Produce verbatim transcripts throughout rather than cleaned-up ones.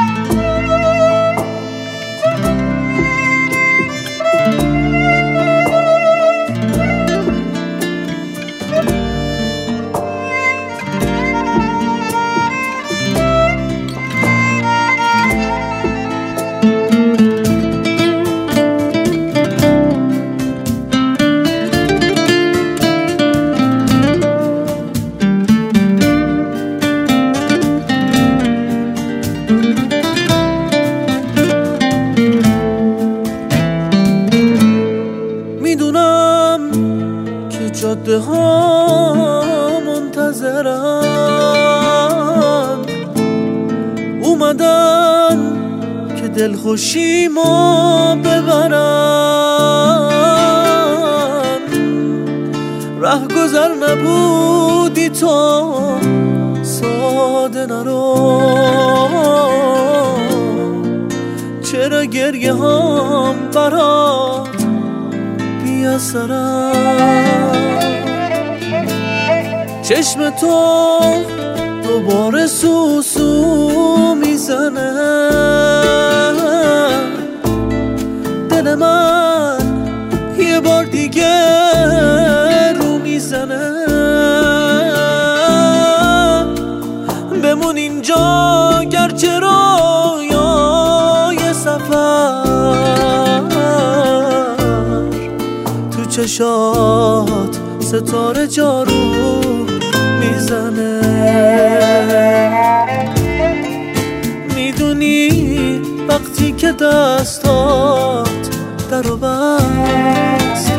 جاده ها منتظرن، اومدن که دلخوشی ما ببرن. ره گذر نبودی تو ساده نرو، چرا گریه هم برات بی اثرن. چشم تو دوباره سوسو میزنه، دل من یه بار دیگه رو میزنه. بمون اینجا گرچه رویای سفر، تو چشات ستاره جارو میزنه. میدونی وقتی که دستات درو بست،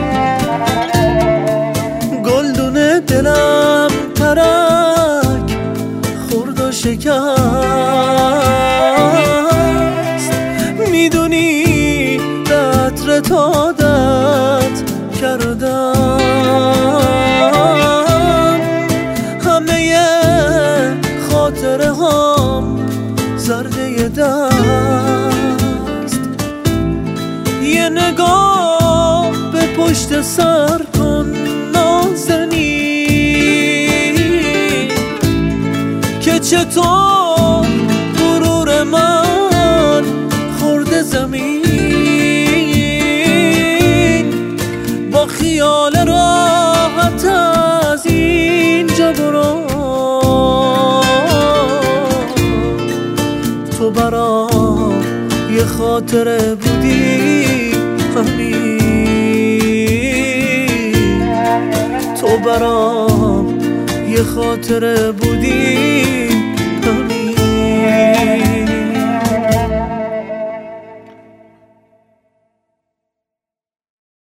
گلدون دلم ترک خورد و شکست. میدونی عطر عادت کردم، همه خاطره هم زرده دست. یه نگاه به پشت سر کن نازنین، که چطور غرور من خورده زمین. با خیال راحت از اینجا برو، تو برام یه خاطره بودی همین، تو برام یه خاطره بودی